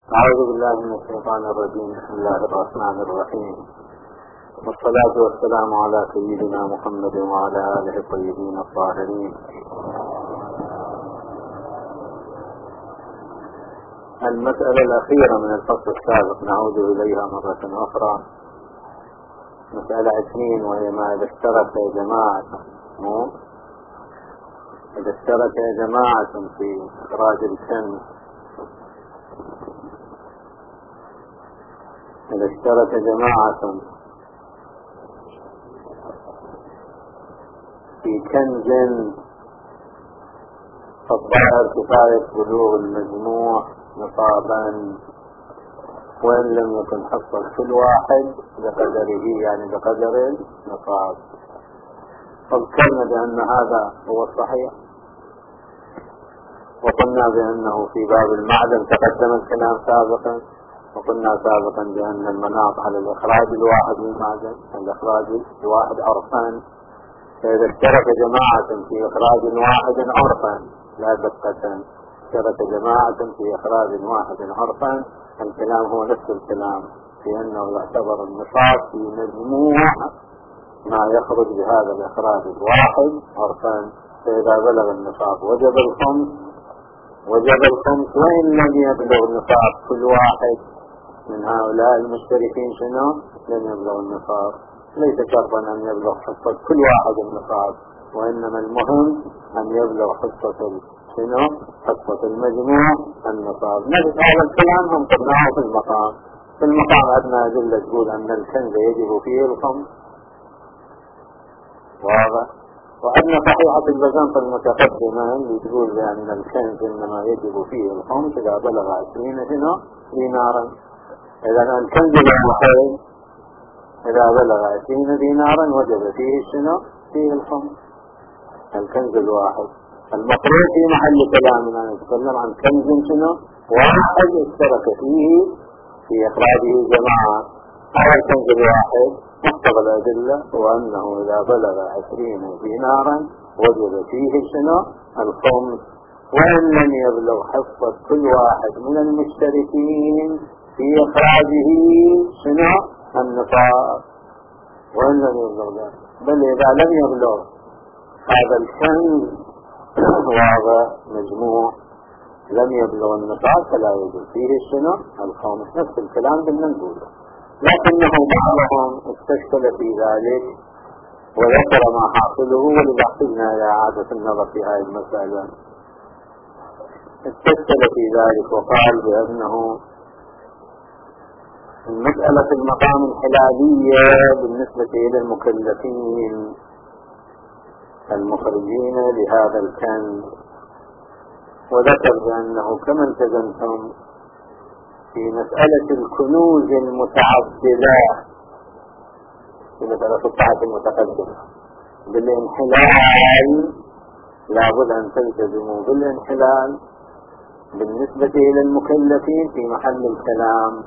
أعوذ بالله من الشيطان الرجيم. بسم الله الرحمن الرحيم، والصلاة والسلام على سيدنا محمد وعلى آله الطيبين الطاهرين. المسألة الأخيرة من الفصل السابق نعود إليها مرة أخرى، مسألة 2، وهي ما إذا اشترك جماعة في إخراج الكنز، إذا اشترك جماعة في كنز فالظاهر كفاية بلوغ المجموع نصابا، وإن لم يكن حصل كل واحد بقدره، يعني بقدر النصاب. فذكرنا بأن هذا هو الصحيح، وقلنا بأنه في باب المعدن تقدم الكلام سابقا، وقلنا سابقا بأن المناط على الإخراج الواحد من المعدن، الإخراج الواحد عرفان، فإذا اشترك جماعة في إخراج واحد عرفا لا دقة، اشترك جماعة في إخراج واحد عرفا، الكلام هو نفس الكلام في أنه يعتبر النصاب في مجموع ما يخرج بهذا الإخراج الواحد عرفا، فإذا بلغ النصاب وجب الخمس، وإن لم يبلغ النصاب كل واحد من هؤلاء المشتركين لم يبلغ النصاب. ليس شرطا أن يبلغ حصة كل واحد النصاب، وإنما المهم أن يبلغ حصة حصة المجموع النصاب. نفس هذا الكلام هم قلناه في المقام عندنا أدلة تقول أن الكنز يجب فيه الخمس، واضح. وعندنا صحيحة البزنطة المتقدمة اللي تقول بأن الكنز إنما يجب فيه الخمس إذا بلغ 20 دينارا. إذا الكنز الواحد إذا بلغ 20 دينارا وجب فيه الخمس، الكنز الواحد. المفروض في محل كلامنا نتكلم عن كنز واحد اشترك فيه في إخراجه جماعة. هذا الكنز الواحد مقتضى الأدلة هو أنه إذا بلغ 20 دينارا وجب فيه الخمس، وإن لم يبلغ حصة كل واحد من المشتركين في إخراجه النصاب، وإن لم يبلغ ذلك. بل إذا لم يبلغ هذا الكنز وهذا مجموع لم يبلغ النصاب فلا يجب فيه الخمس. نفس الكلام بالمنقول، لكنه بعضهم استشكل في ذلك وذكر ما حاصله، ولبحثنا إلى إعادة النظر في هذه المسألة. استشكل في ذلك وقال بأنه المسألة المقام الحلالية بالنسبة إلى المكلفين المخرجين لهذا الكنز، وذكر بأنه كما التزمتم في مسألة الكنوز المتعددة في مسألة الطاعة المتقدمة بالانحلال، لابد أن تلتزموا بالانحلال بالنسبة إلى المكلفين في محل الكلام.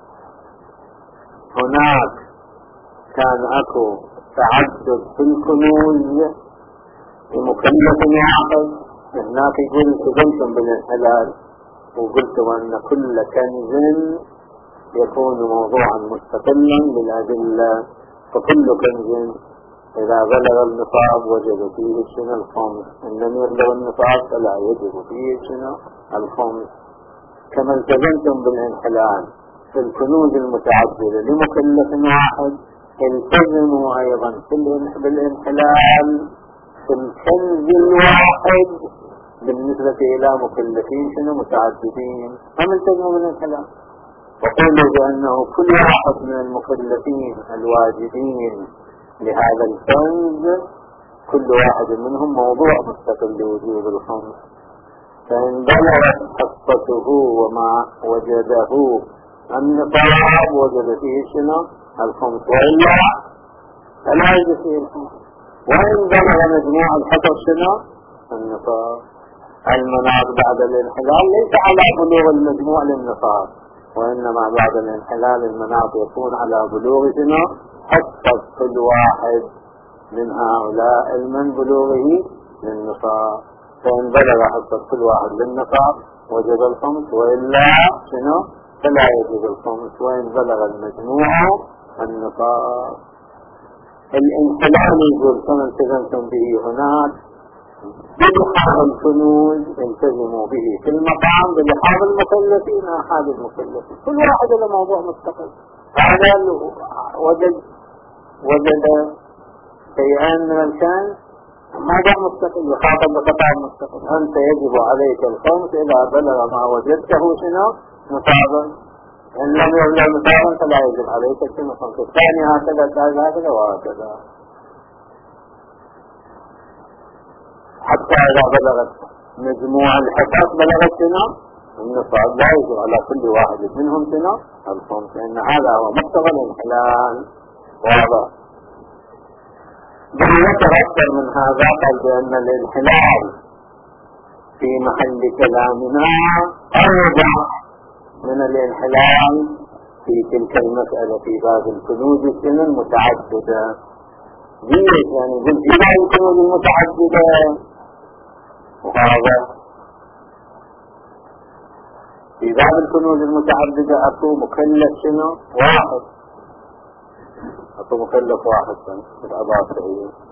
هناك كان أكو تعدد في الكنوز لمكلف واحد، هناك يقول التزمتم بالانحلال، وقلتم أن كل كنز يكون موضوعا مستقلا بالأدلة، فكل كنز إذا بلغ النصاب وجب فيه الخمس، إن لم يبلغ النصاب فلا يجب فيه الخمس. كما التزمتم بالانحلال في الكنوز المتعددة لمكلف واحد، التزموا أيضا بالانحلال في الكنز الواحد بالنسبة إلى مكلفين متعددين، هم التزموا بالانحلال. وقولوا بأنه كل واحد من المكلفين الواجبين لهذا الكنز كل واحد منهم موضوع مستقل لوجوب الخمس، فإن بلغت حصته وما وجده النصاب وجد فيه الخمس، وإلا فلا يجب فيه الخمس. وإن بلغ مجموع الحصص النصاب، المناط بعد الانحلال ليس على بلوغ المجموع للنصاب، وإنما بعد الانحلال المناط يكون على بلوغ حصة كل واحد من هؤلاء من بلوغه للنصاب، فإن بلغ حصة كل واحد للنصاب وجب الخمس، وإلا فلا يجب الخمس وإن بلغ المجموع النصاب. الانحلال يقول كما التزمتم به هناك بلحاظ الكنوز التزموا به في المقام بلحاظ المكلفين أحد المكلفين، كل واحد له موضوع مستقل. هذا وجد شيئا من الكنز موضوع مستقل يخاطب بقطاع مستقل. أنت يجب عليك الخمس إذا بلغ ما وجدته شنو مصابا، إن لم يبلغ مصابا فلا يجب عليك شنو خمس. الثاني هكذا وهكذا حتى إذا بلغت مجموع الحصص بلغت شنو النصاب لا يجب على كل واحد منهم شنو الخمس، لأن هذا هو مقتضى الانحلال. واضح؟ بل ذكر أكثر من هذا، قال بأن الانحلال في محل كلامنا أوضح من الانحلال في تلك المسألة في باب الكنوز السنة المتعددة. ليش؟ يعني قلت في باب الكنوز المتعددة، وهذا في باب الكنوز المتعددة أكو مكلف شنو واحد، أكو مكلف واحد في الأضافة.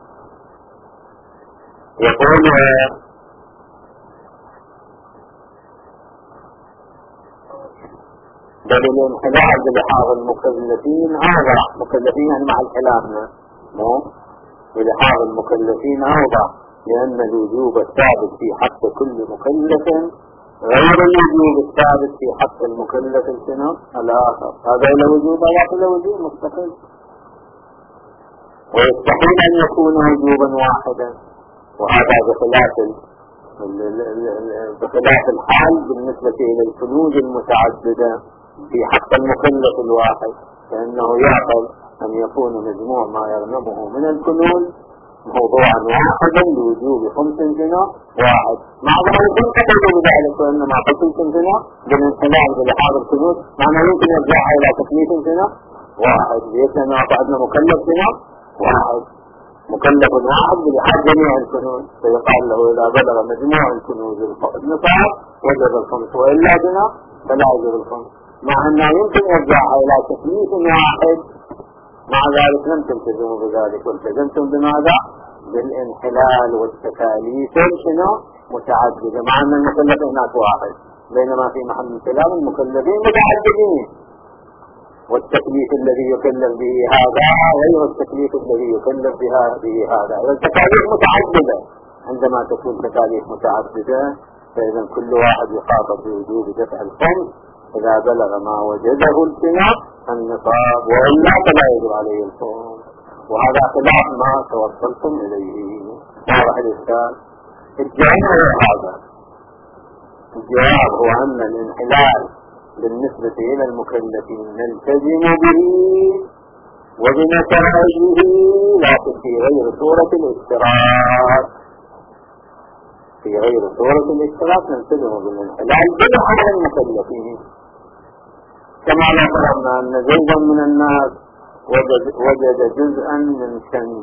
يقول بل الانحلال بلحاظ المكلفين أوضح، مكلفين يعني مع الكلامنا مو بلحاظ المكلفين أوضح، لأن الوجوب الثابت في حق كل مكلف غير الوجوب الثابت في حق المكلف السنة الآخر. هذا له وجوب ولا وجوب مستقل، ويستحيل أن يكون وجوبا واحدا، وهذا بخلاف الحال بالنسبة إلى الكنوز المتعددة في حق المكلف الواحد، فإنه يعقل أن يكون مجموع ما يغنمه من الكنوز موضوعا واحدا لوجوب خمس سنة واحد، مع ذلك قتلوا بذلك، وإنما قتلتم سنة بالانحلال بلحاظ الكنوز معنى يمكن يرجعها إلى تكليف سنة واحد، ليس أنه أعطى مكلف سنة واحد، مكلف واحد بلحاظ جميع الكنوز، فيقال له إذا بلغ مجموع الكنوز النصاب وجب الخمس، وإلا سنة فلا يجب الخمس، مع أنه يمكن يرجعها إلى تكليف واحد، مع ذلك لم تلتزموا بذلك، والتزمتم بماذا؟ بالانحلال والتكاليف شنو متعددة، مع أن المكلف هناك واحد، بينما في محل الكلام المكلفين متعددين، والتكليف الذي يكلف به هذا غير التكليف الذي يكلف به هذا، والتكاليف متعددة. عندما تكون تكاليف متعددة فإذا كل واحد يخاطب بوجوب دفع الخمس إذا بلغ ما وجده النصاب، وإلا فلا يجب عليه الخمس، وهذا خلاف ما توصلتم إليه. واضح الإشكال؟ الجواب هو أن الانحلال بالنسبة إلى المكلفين نلتزم به وبنتائجه، لكن في غير صورة الاشتراك، في غير صورة الاشتراك نلتزم بالانحلال بلحاظ المكلفين، كما ذكرنا أن زيدا من الناس وجد جزءا من كنز،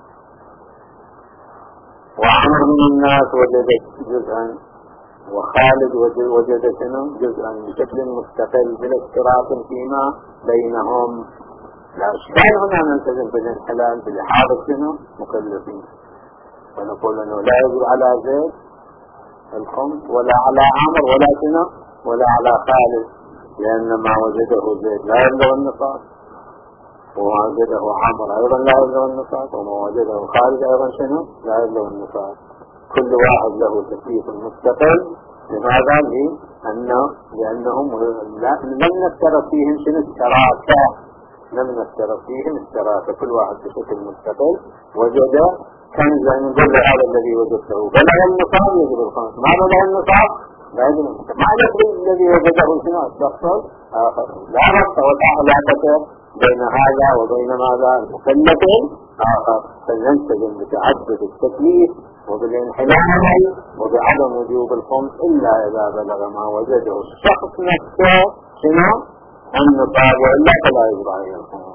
وعمر من الناس وجد جزءا، وخالد وجد جزءا بشكل مستقل بلا اشتراك فيما بينهم. لا اشكال هنا نلتزم بالانحلال بلحاظ مكلفين، ونقول انه لا يجب على زيد الخمس ولا على عمر ولا على خالد، لان ما وجده زيد لا يبلغ النصاب، وما وجده عمر ايضا لا يبلغ النصاب، وما وجده خالد ايضا لا يبلغ النصاب. كل واحد له تكليف مستقل. لماذا؟ لأنهم لم نفترض فيهم اشتراكا، لم نفترض فيهم اشتراكا، كل واحد بشكل مستقل وجد كنزا من ضمن هذا الذي وجدته، بلغ النصاب يجب الخمس، ما بلغ النصاب لا يجب الخمس، مع الذي وجده الشخص آخر، لا ربط ولا علاقة بين هذا وبين ماذا المكلف آخر، فلنلتزم بتعدد التكليف وبالانحلال وبعدم وجوب الخمس إلا إذا بلغ ما وجده الشخص نفسه النصاب، وإلا فلا يجب عليه الخمس.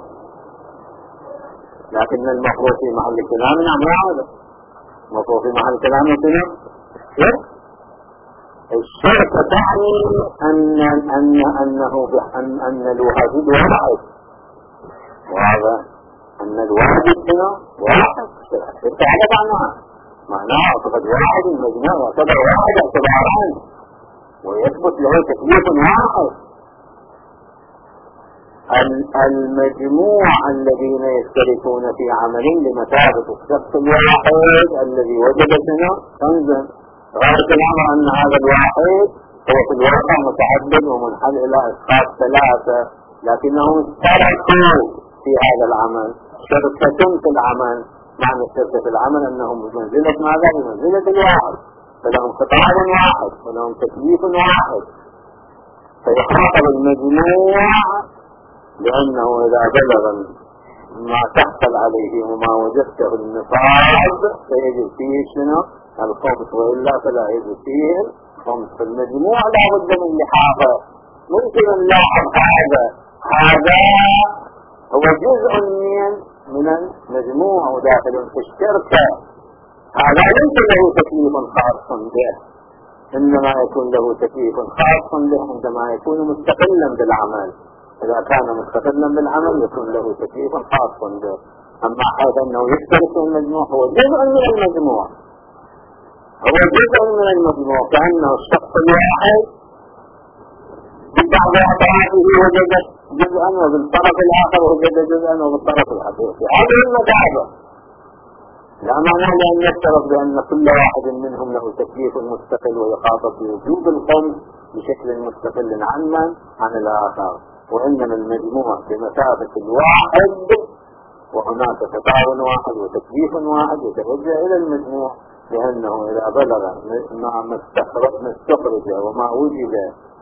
لكن المفروض في محل كلامنا ما هذا، المفروض في محل كلامنا الشركة تعني أن الواجب واحد، وهذا أن الواجب هنا واحد. الشركة على معناها اعتقد واحد، المجموع يعتبر واحد اعتباران ويثبت له تكليف واحد. المجموع الذين يشتركون في عمل لمثابة الشخص الواحد الذي وجد هنا كنزا، غاية الأمر أن هذا الواحد هو في الواقع متعدد ومنحل إلى أشخاص ثلاثة، لكنهم اشتركوا في هذا العمل، شركة في العمل. معنى الشركة في العمل أنهم بمنزلة ماذا؟ بمنزلة الواحد، فلهم خطاب واحد ولهم تكليف واحد. فيخاطب المجموع لأنه إذا بلغ ما تحصل عليه وما وجدته النصاب فيجب فيه شنو؟ الخمس، وإلا فلا يجب فيه الخمس. في المجموع لا بد من لحاظه. ممكن نلاحظ هذا هو جزء من المجموع وداخل في الشركة، هذا ليس له تكليف خاص به، إنما يكون له تكليف خاص به عندما يكون مستقلا بالعمل. إذا كان مستقلا بالعمل يكون له تكليف خاص به. أما حيث أنه يشترك في المجموع هو جزء من المجموع، هو جزء من المجموع، كأنه الشخص الواحد ببعض أطرافه وجد جزءا وبالطرف الآخر وجد جزءا وبالطرف الآخر في هذه المذاهب. لا معنى لأن يفترض بأن كل واحد منهم له تكليف مستقل ويخاطب بوجوب الخمس بشكل مستقل عن الآخر، وإنما المجموع بمثابة الواحد، وهناك خطاب واحد وتكليف واحد يتوجه إلى المجموع، لأنه إذا بلغ ما استخرج وما وجد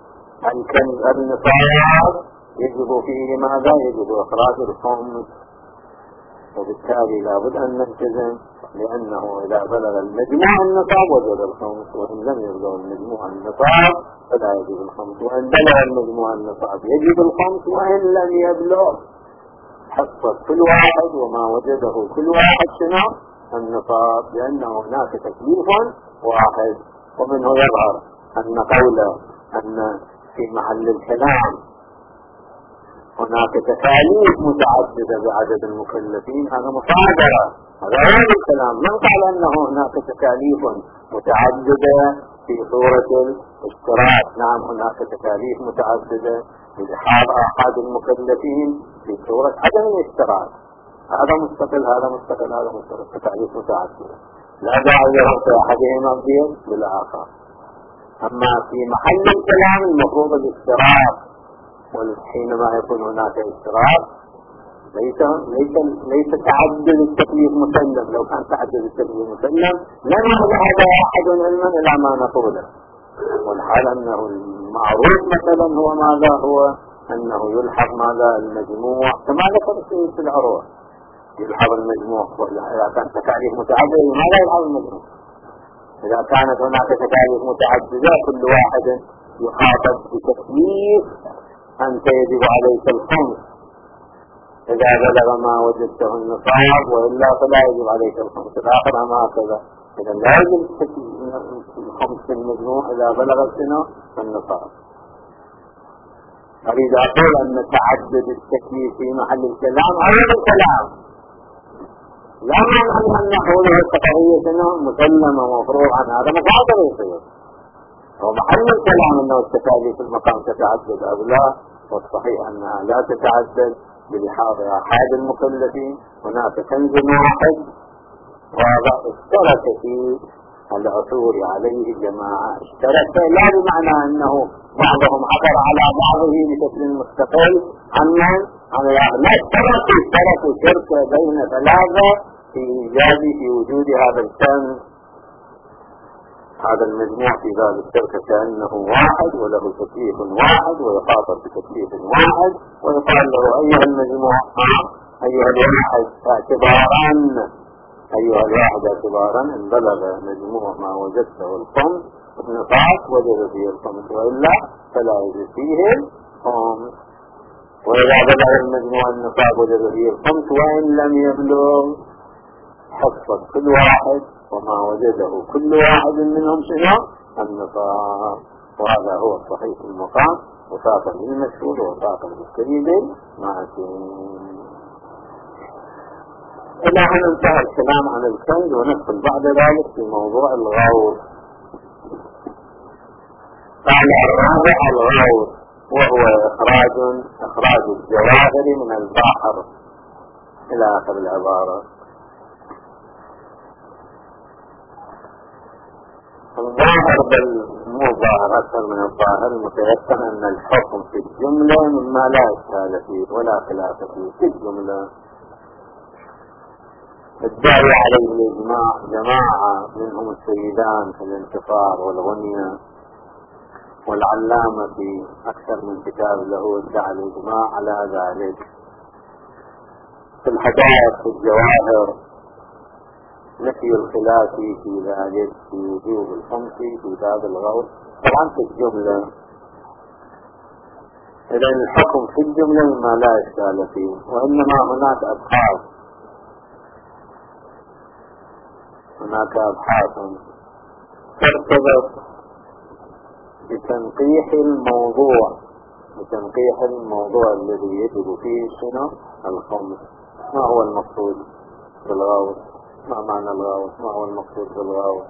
النصاب يجب فيه ماذا؟ يجب إخراج الخمس. وبالتالي لابد أن نلتزم، لأنه إذا بلغ المجموع النصاب وجد الخمس، وإن لم يبلغ المجموع النصاب فلا يجب الخمس، وإن بلغ المجموع النصاب يجب الخمس، وإن لم يبلغ حصل كل واحد وما وجده كل واحد شنو؟ النصاب، لأنه هناك تكليف واحد. ومنه يظهر أن قوله أن في محل الكلام هناك تكاليف متعددة بعدد المكلفين، هذا مصادرة، هذا غير الكلام. من قال أنه هناك تكاليف متعددة في صورة الاشتراك؟ نعم، هناك تكاليف متعددة بلحاظ أحد المكلفين في صورة عدم الاشتراك، هذا مستقل هذا مستقل هذا مستقل، تكاليف متعددة لا داعي لربط أحدهما بالآخر. أما في محل الكلام المفروض الاشتراك، وحينما يكون هناك اشتراك ليس تعدد التكليف مسلم. لو كان تعدد التكليف مسلم لما ذهب أحد علما إلى ما نقوله، والحال أنه المعروف مثلا هو ماذا؟ هو أنه يلحظ ماذا؟ المجموع، كما ذكر في العروة يلحظ المجموع. إذا كان تكاليف متعددة لماذا يلحظ المجموع؟ إذا كانت هناك تكاليف متعددة كل واحد يخاطب بتكليف أنت يجب عليك الخمس إذا بلغ ما وجدته النصاب، وإلا فلا يجب عليك الخمس الآخر أم هكذا. إذا لا يجب الخمس في المجموع إذا بلغ السنة النصاب. أريد أقول أن تعدد التكليف في محل الكلام غير الكلام، لا معنى أن نقوله التقرية سنة مسلمة ومفروض عن هذا مقاطر يصير، ومحل الكلام أنه التكاليف في المقام تتعدد أو لا، والصحيح أنها لا تتعدد بلحاظ أحد المكلفين. هناك كنز واحد وهذا اشترك في العثور عليه جماعة، اشترك لا بمعنى أنه بعضهم عثر على بعضه بشكل مستقل عن الآخر، لا، اشتركوا شركة بين ثلاثة في إيجاد في وجود هذا الكنز، هذا المجموع في باب الشركة كأنه واحد وله تكليف واحد ويخاطب بتكليف واحد، ويقال له أيها المجموع أيها الواحد اعتبارا إن بلغ مجموع ما وجدته الخمس نقاط وجد فيه الخمس، وإلا فلا يجد فيه الخمس. وإذا بلغ المجموع النقاط وجد فيه الخمس، وإن لم يبلغ حصل كل واحد وما وجده كل واحد منهم شنو؟ النصاب، وهذا هو الصحيح في المقام، وساقا للمشهور وساقا للكريم معتين. إلى أن انتهى الكلام عن الكنز، وندخل بعد ذلك في موضوع الغوث. قال الرابع الغوث، وهو إخراج الجواهر من البحر إلى آخر العبارة. الظاهر مو ظاهر، أكثر من الظاهر، المتيقن أن الحكم في الجملة مما لا إشكال فيه ولا خلاف فيه في الجملة. الداعي عليه الإجماع جماعة منهم السيدان في الانتصار والغنية، والعلامة في أكثر من كتاب له ادعى الإجماع على ذلك. في الحدائق في الجواهر نفي الخلاف في ذلك في وجوب الخمس في باب الغوث، طبعا في الجملة. إذا الحكم في الجملة مما لا إشكال فيه، وإنما هناك أبحاث ترتبط بتنقيح الموضوع الذي يجب فيه شنو الخمس. ما هو المقصود بالغوث؟ ما معنى الغوث؟ ما هو المقصود بالغوث؟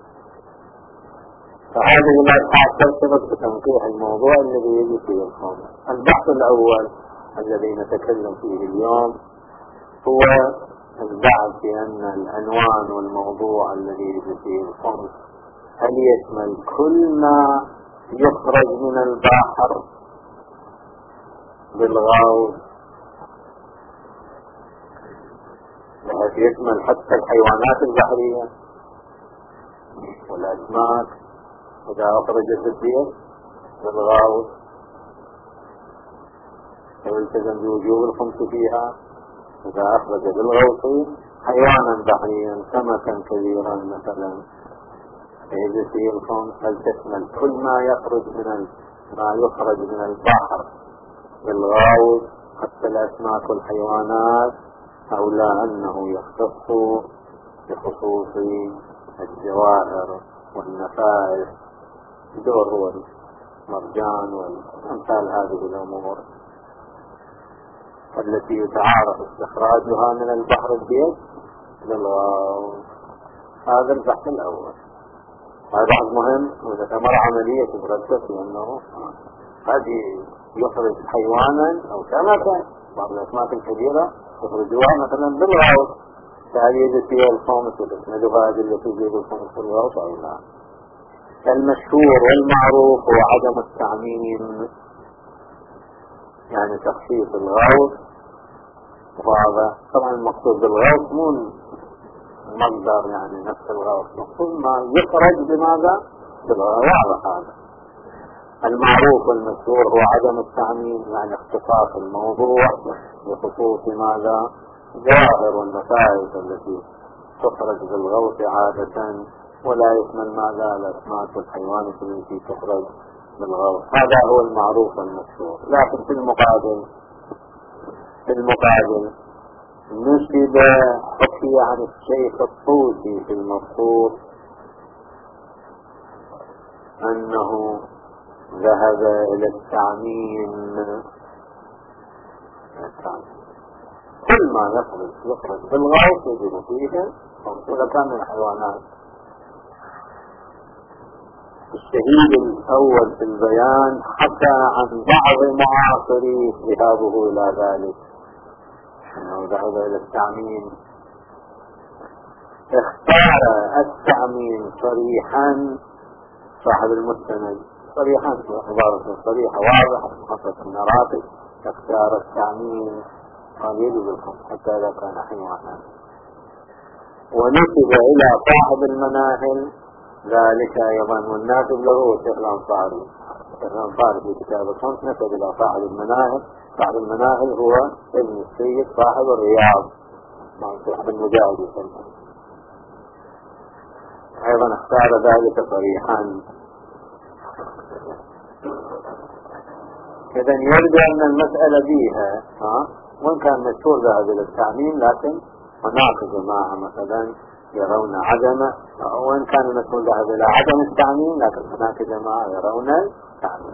فهذه الأبحاث ترتبط بتنقيح الموضوع الذي يجب فيه الخمس. البحث الأول الذي نتكلم فيه اليوم هو البحث بأن العنوان والموضوع الذي يجب فيه الخمس هل يشمل كل ما يخرج من البحر بالغوث، بحيث يشمل حتى الحيوانات البحرية والأسماك إذا أخرجت الدية بالغوث ويلتزم بوجوب الخمس فيها، إذا أخرج بالغوث حيوانا بحريا سمكا كبيرا مثلا يجب فيه الخمس. هل تشمل كل ما يخرج من البحر بالغوث حتى الأسماك والحيوانات، أو لا أنه يختص بخصوص الجواهر والنفائس دور هو المرجان وأمثال هذه الأمور التي يتعارف استخراجها من البحر البيت بالغوث. هذا البحث الأول، هذا بحث مهم وإذا تمر عملية تترتب لأنه هذه يخرج حيوانا أو سمكا، بعض الأسماك الكبيرة يخرجوها مثلا بالغوث، فهل يجب فيها الخمس وتسندها هذه التي يجب الخمس بالغوث أو لا؟ المشهور والمعروف هو عدم التعميم، يعني تخصيص الغوث. وهذا طبعا المقصود بالغوث مو مصدر يعني نفس الغوث، مقصود ما يخرج بماذا بالغوث. هذا المعروف والمشهور هو عدم التعميم، يعني اختصاص الموضوع بخصوص ماذا ظاهر والنفائس التي تخرج بالغوث عادة، ولا يشمل ماذا الأسماك والحيوانات التي تخرج بالغوث. هذا هو المعروف والمشهور. لكن في المقابل نسب حكي عن الشيخ الطوسي في المبسوط أنه ذهب إلى التعميم. كل ما يخرج بالغوث يجب فيه وإذا كان من الحيوانات. الشهيد الأول في البيان حكى عن بعض معاصريه ذهابه إلى ذلك، أنه ذهب إلى التعميم. اختار التعميم صريحا صاحب المستند، صريحا عبارة صريحة واضحة خاصة النراتب، اختار التعميم قال يجب الخمس حتى إذا كان حيوانا. ونسب إلى صاحب المناهل ذلك أيضا، والناسب له الشيخ الأنصاري. الشيخ الأنصاري في كتاب الخمس نسب إلى صاحب المناهل. صاحب المناهل هو ابن السيد صاحب الرياض مع صاحب المجاهد يسمى. أيضا اختار ذلك صريحا. إذن يبدو أن المسألة بيها وإن كان مشهور ذهب إلى التعميم، لكن هناك جماعة مثلا يرون عدم، وإن كان نحن ذهب إلى عدم التعميم، لكن هناك جماعة يرون التعميم.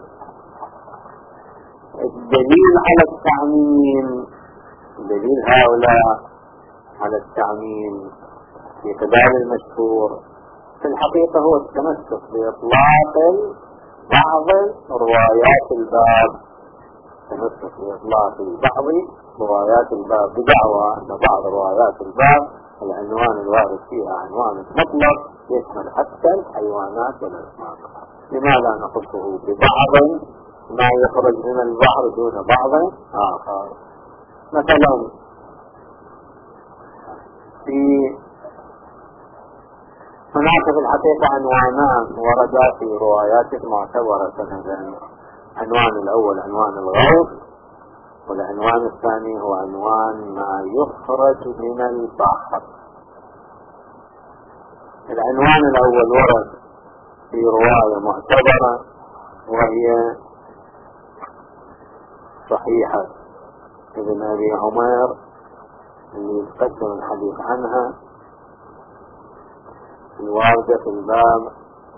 الدليل على التعميم، دليل هؤلاء على التعميم في خلال المشهور في الحقيقة هو التمسك بإطلاق بعض روايات الباب، التمسك بإطلاق بعض روايات الباب بدعوى أن بعض روايات الباب العنوان الوارد فيها عنوان مطلق يشمل حتى الحيوانات والأسماك. لماذا نخصه ببعض ما يخرج من البحر دون بعض آخر؟ مثلا هناك في الحقيقة عنوانان وردا في روايات معتبرة سندا. عنوان الأول عنوان الغوث، والعنوان الثاني هو عنوان ما يخرج من البحر. العنوان الأول ورد في رواية معتبرة وهي صحيحة ابن أبي عمير اللي يتقدم الحديث عنها الواردة في الباب،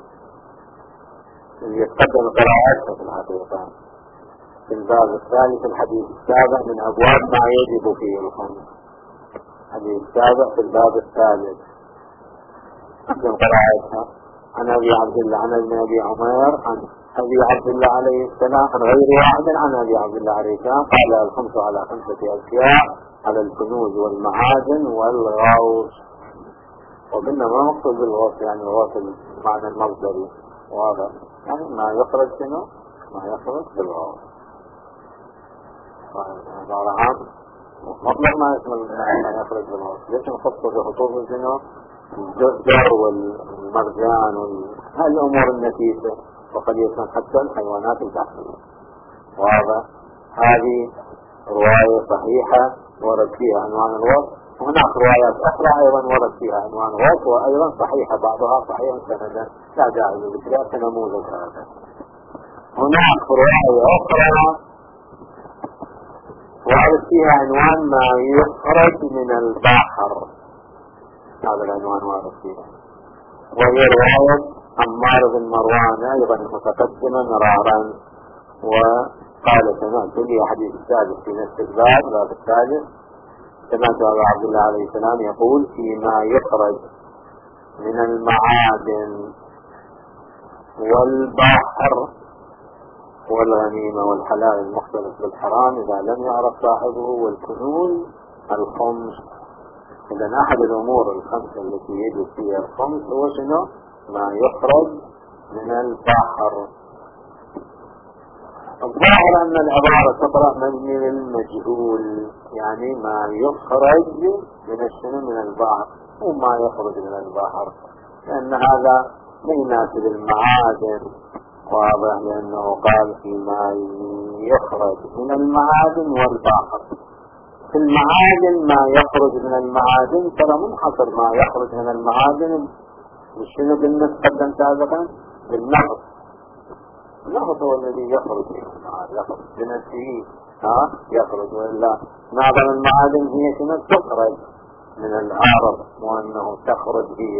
اللي يتقدم قراءتها في الحقيقة في الباب الثالث الحديث السابع من أبواب ما يجب فيه الخمس. الحديث السابع في الباب الثالث تقدم قراءتها عن أبي عبد الله عن ابن أبي عمير عن أبي عبد الله عليه السلام عن غير واحد عن أبي عبد الله عليه السلام قال الخمس على 5 أشياء: على الكنوز والمعادن والغوث. وقلنا ما مقصود بالغوث يعني غوث المعنى المصدري، وهذا يعني ما يخرج شنو؟ ما يخرج بالغوث. هذا عام مطلق ما يشمل ما يخرج بالغوث. ليش نخصه بخطوط شنو؟ الجزر والمرجان هالأمور النفيسة، وقد يكون حتى الحيوانات البحرية. وهذا هذه رواية صحيحة ورد فيها عنوان الوصف، وهناك روايات أخرى أيضا ورد فيها عنوان الوصف وأيضا صحيحة، بعضها صحيح سندا لا داعي لذكرها كنموذج. هذا هناك رواية أخرى ورد فيها عنوان ما يخرج من البحر، هذا العنوان وارد فيها، وهي رواية عمار بن مروان أيضا متقدمة مرارا. وقال سمعت لي حديث السادس في نفس الباب الثالث، سمعت أبا عبد الله عليه السلام يقول: فيما يخرج من المعادن والبحر والغنيمة والحلال المختلف بالحرام إذا لم يعرف صاحبه، والكنوز الخمس. إذن أحد الأمور الخمسة التي يجب فيها الخمس هو شنو؟ ما يخرج من البحر. الظاهر أن العبارة تقرأ مبني للمجهول، يعني ما يخرج من الشنو من البحر وما يخرج من البحر، لأن هذا لا يناسب المعادن. واضح، لأنه قال فيما يخرج من المعادن والبحر. في المعادن ما يخرج من المعادن ترى منحصر، ما يخرج من المعادن شنو قلنا تقدم سابقا؟ بالنهر. النهر هو الذي يخرج يخرج بنفسه يخرج، وإلا معظم المعادن هي شنو تخرج من الأرض، وأنه تخرج هي.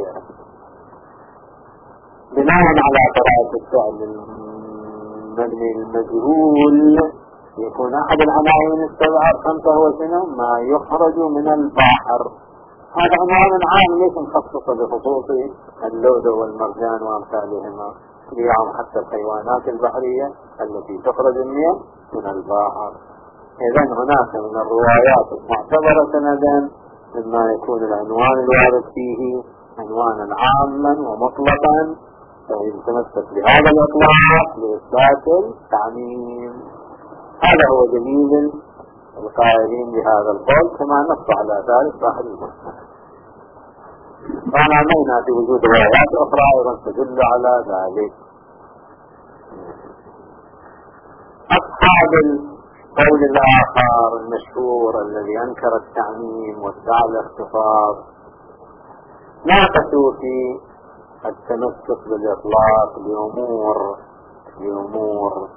بناء على قراءة الفعل المبني المجهول يكون أحد العناوين السبعة الخمسة هو شنو؟ ما يخرج من البحر. هذا عنوان عام ليس مخصص بخصوص اللؤلؤ والمرجان وأمثالهما، ليعم حتى الحيوانات البحرية التي تخرج من البحر. إذن هناك من الروايات المعتبرة سندا مما يكون العنوان الوارد فيه عنوانا عاما ومطلقا، فيتمسك بهذا الإطلاق لإثبات التعميم. هذا هو دليل القائلين بهذا القول، كما نص على ذلك صاحب المسند. فأنا أمينا في وجود روايات أخرى أيضا تدل على ذلك. أصحاب القول الآخر المشهور الذي أنكر التعميم وادعى الاختصاص ناقشوا في التمسك بالإطلاق لأمور.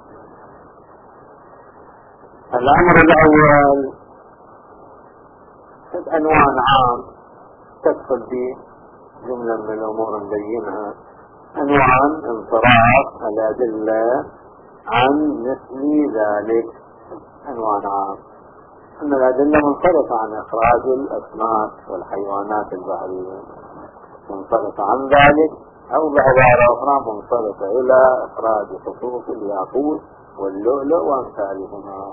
الأمر الأول عنوان عام تدخل به جملة من الأمور نبينها. أنواع انصراف الأدلة عن مثل ذلك. أنواع عام أن الأدلة منصرفة عن إخراج الأسماك والحيوانات البحرية، منصرفة عن ذلك، أو بعبارة أخرى منصرفة إلى إخراج خصوص الياقوت واللؤلؤ وأمثالهما.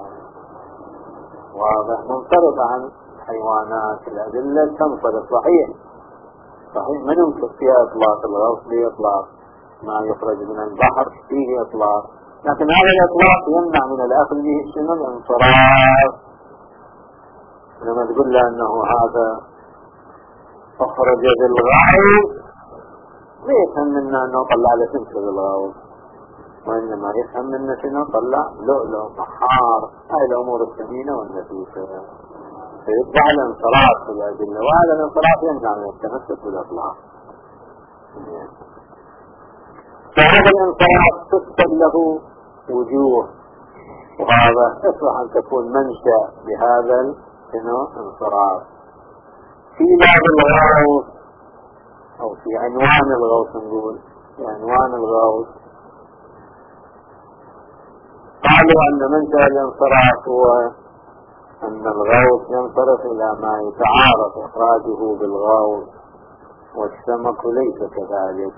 واضح؟ منصرفة عن حيوانات الأدلة تنصرف. صحيح ما يمكن فيها إطلاق الغوث بإطلاق ما يخرج من البحر فيه إطلاق، لكن هذا الإطلاق يمنع من الأخذ به شنو؟ الانصراف. لما تقول له أنه هذا أخرج بالغوث لا يفهم منا أنه طلع له تمثل الغوث، وإنما يفهم منا شنو؟ طلع لؤلؤ محار، هاي الأمور الثمينة والنفيسة، فيتبع الانصراف في الأدلة، وهذا الانصراف يمنع من التمسك بالإطلاق. فهذا الانصراف تكتب له وجوه، وهذا يصلح أن تكون منشأ بهذا الانصراف. في باب الغوث أو في عنوان الغوث، نقول في عنوان الغوث قالوا أن منشأ الانصراف هو أن الغوث ينصرف إلى ما يتعارف إخراجه بالغوث، والسمك ليس كذلك،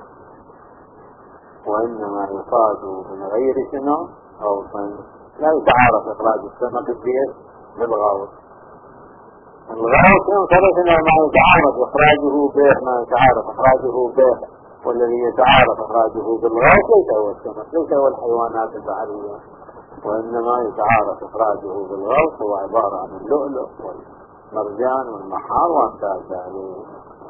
وإنما يصاد من غير شنو؟ غوثا. لا يتعارف إخراج السمك بالغوث. الغوث ينصرف إلى ما يتعارف إخراجه به، ما يتعارف إخراجه به، والذي يتعارف إخراجه بالغوث ليس هو السمك، ليس هو الحيوانات البحرية، وإنما يتعارف إخراجه بالغوث هو عبارة عن اللؤلؤ والمرجان والمحار وأمثال ذلك.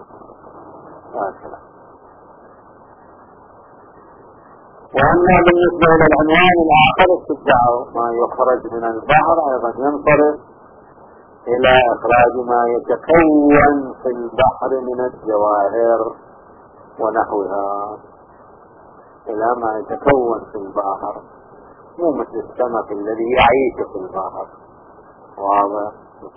وأما بالنسبة إلى العنوان الآخر استدعوا ما يخرج من البحر أيضا ينصرف إلى إخراج ما يتكون في البحر من الجواهر ونحوها، إلى ما يتكون في البحر، مو مثل السمك الذي يعيش في البحر. واضح؟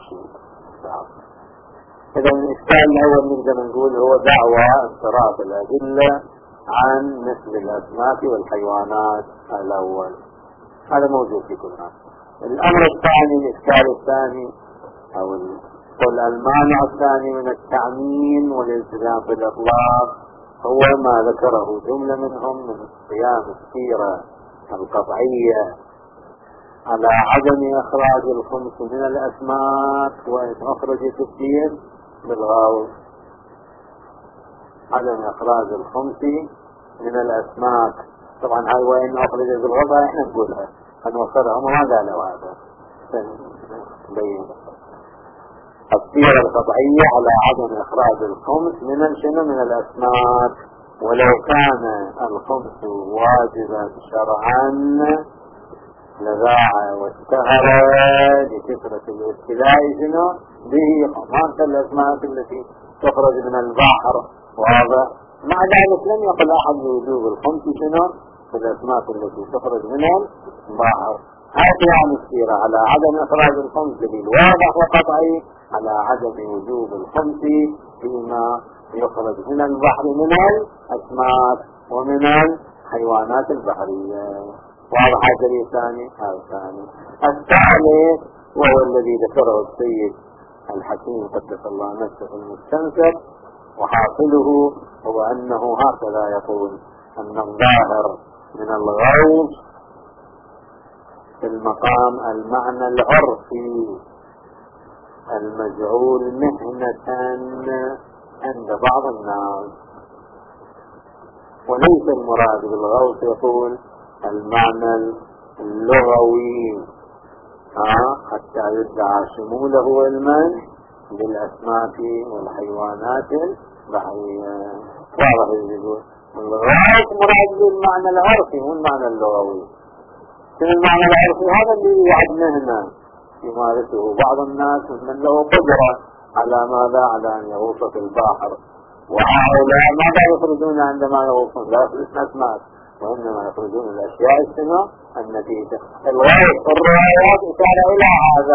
إذا الإشكال الأول نقدر نقول هو دعوى انصراف الأدلة عن مثل الأسماك والحيوانات الأول، هذا موجود في كل ناس. الأمر الثاني، الإشكال الثاني أو المانع الثاني من التعميم والالتزام بالإطلاق هو ما ذكره جملة منهم من قيام السيرة القطعية على عدم إخراج الخمس من الأسماك وإن أخرجت السير بالغوث. عدم إخراج الخمس من الأسماك، طبعا هاي وإن أخرجت بالغوث احنا نقولها هنوصلها، هم ما قالوا هذا. بين السيرة القطعية على عدم إخراج الخمس من الأسماك، ولو كان الخمس واجبا شرعا لذاع واشتهر لكثرة الابتلاء به خماسة الأسماك التي تخرج من البحر. وهذا مع ذلك لم يقل أحد بوجوب الخمس في الأسماك التي تخرج من البحر. هذه عن السيرة على عدم إخراج الخمس دليل واضح وقطعي على عدم وجوب الخمس فيما يخرج من البحر من الأسماك ومن الحيوانات البحرية. واضح الدليل الثاني. هذا الثاني. الثالث وهو الذي ذكره السيد الحكيم قدس الله نفسه المستنكر، وحاصله هو أنه هكذا يقول أن الظاهر من الغوث في المقام المعنى العرفي المجعول مهنة عند بعض الناس، وليس المراد بالغوث يقول المعنى اللغوي حتى يدعى شموله علما بالأسماك والحيوانات البحرية. واضح يقول الغوث مراد بالمعنى العرفي والمعنى اللغوي. في المعنى العرفي هذا اللي يعد مهنة يمارسه بعض الناس من له قدرة على ماذا؟ على أن يغوص في البحر، وهؤلاء ماذا يخرجون عندما يغوصون؟ لا يخرجون أسماك، وإنما يخرجون الأشياء النتيجة. الغوث الروايات إشارة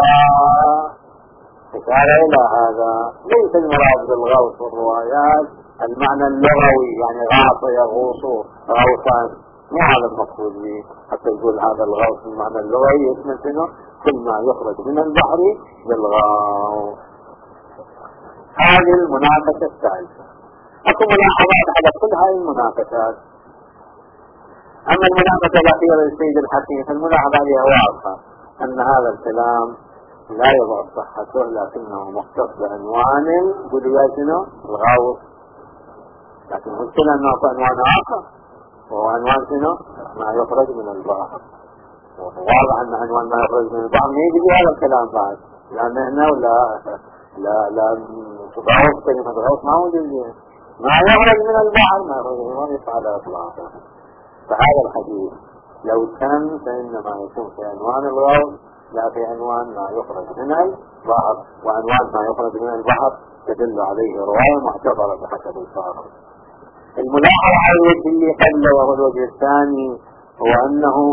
إلى هذا، ليس المراد بالغوث والروايات المعنى اللغوي يعني غاص يغوص غوصا، مو هذا المقصود به. حتى يقول هذا الغوص المعنى اللغوي يشمل شنو؟ كل ما يخرج من البحر بالغوص. هذه المناقشة الثالثة. اكو ملاحظات على كل هذه المناقشات. اما المناقشة الاخيرة للسيد الحكيم فالملاحظة عليها واضحة ان هذا الكلام لا يضع صحته، لكنه مختص بعنوان شنو؟ الغوص. لكن المشكلة انه في عنوان اخر، وهو عنوان شنو؟ ما يخرج من البحر. واضح ان عنوان ما يخرج من البحر ما يجي هذا الكلام بعد، لان هنا لا تغوص كلمة غوص ما موجود. ما يخرج من البحر ما يخرج من البحر على اطلاقه. فهذا الحديث لو كان فإنما يكون في عنوان الغوص لا في عنوان ما يخرج من البحر، وعنوان ما يخرج من البحر تدل عليه رواية معتبرة بحسب الفارق. الملاحظة على الوجه اللي قبله وهو الوجه الثاني هو أنه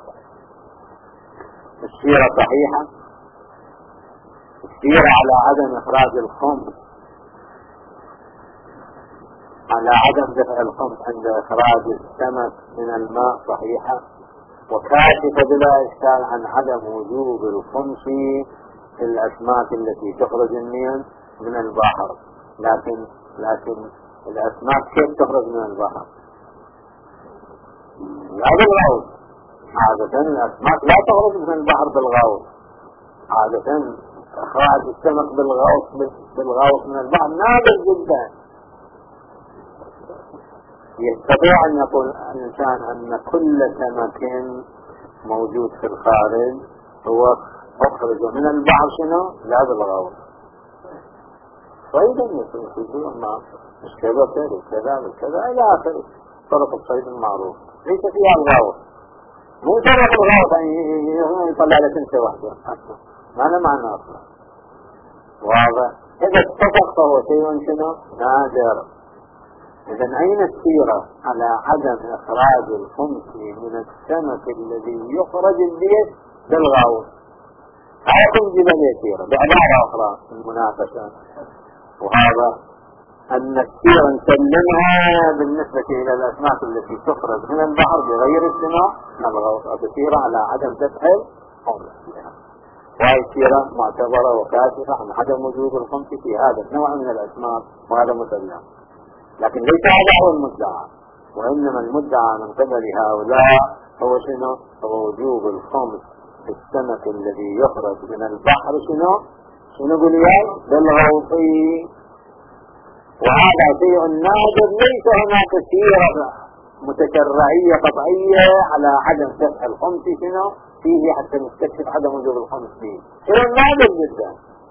السيرة صحيحة، السيرة على عدم إخراج الخمس، على عدم دفع الخمس عند إخراج السمك من الماء صحيحة، وكاشفة بلا إشكال عن عدم وجوب الخمس في الأسماك التي تخرج من البحر. لكن الأسماك كيف تخرج من البحر؟ لا بالغوص. عادة الأسماك لا تخرج من البحر بالغوص. عادة إخراج السمك بالغوص من البحر نادر جدا. يستطيع أن يقول الإنسان أن كل سمك موجود في الخارج هو أخرج من البحر شنو؟ لا بالغوص. صيدا يصير ما مش كذا إلى آخر طرق الصيد المعروف ليس فيها الغوص. مو طرق الغوص يعني يطلع لك انت وحده، ما له معنى أصلا. واضح؟ إذا اتفق فهو شيء شنو؟ نادر. إذا أين السيرة على عدم إخراج الخمس من السمك الذي يخرج البيت بالغوص؟ هذا تنجب السيرة بعبارة أخرى في المناقشة، وهذا أن السيرة نسلمها بالنسبة إلى الأسماك التي تخرج من البحر بغير الغوص، السيرة على عدم دفع الخمس. وهي السيرة معتبرة وكاشفة عن عدم وجود الخمس في هذا النوع من الأسماك، وهذا مسلم. لكن ليس هذا هو المدعى، وإنما المدعى من قبل هؤلاء هو شنو؟ هو وجوب الخمس في السمك الذي يخرج من البحر شنو قليل بالغوص. وهذا شيء نادر، ليس هناك سيرة متشرعية قطعية على عدم دفع الخمس فيه حتى نستكشف عدم وجوب الخمس فيه. شيء نادر جدا.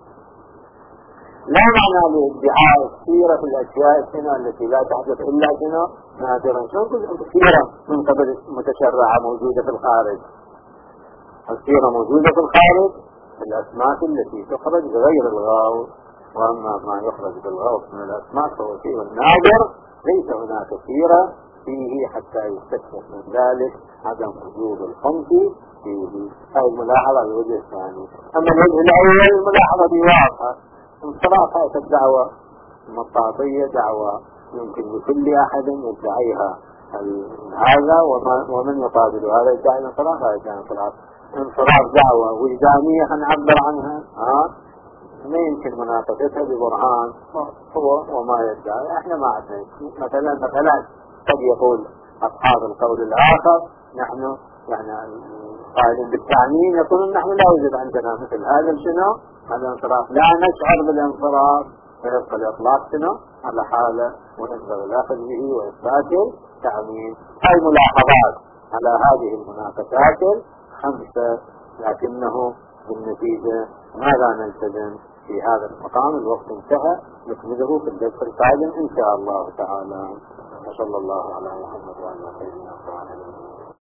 لا معنى لادعاء السيرة في الأشياء التي لا تحدث إلا نادرا. شو نقول السيرة من قبل متشرعة موجودة في الخارج؟ السيرة موجودة في الخارج في الأسماك التي تخرج بغير الغوص، وأما ما يخرج بالغوص من الأسماك فهو شيء نادر، ليس هناك سيرة فيه حتى يستكشف من ذلك عدم وجود الخمس فيه. هذه الملاحظة الوجه الثاني. أما الوجه الأول الملاحظة دي واضحة. انصراف هذه الدعوة المطاطية دعوة يمكن لكل أحد يدعيها هذا، ومن يقابل هذا يدعي الانصراف، هذا يدعي انصراف دعوة وجدانية نعبر عنها. ما يمكن مناقشتها ببرهان هو وما يدعي. احنا ما عندنا مثلا قد يقول أصحاب القول الآخر نحن يعني قائلين بالتعنين يقولون نحن لا يوجد عندنا مثل هذا هذا انصراف، لا نشعر بالانصراف، فيبقى الإطلاق على حالة ونبدأ الأخذ به وإثبات التعميم. هاي ملاحظات على هذه المناقشات الخمسة، لكنه بالنتيجة ماذا نلتزم في هذا المقام؟ الوقت انتهى، نكمله في الدرس القادم إن شاء الله تعالى. وصلى الله على محمد وعلى آله وصحبه.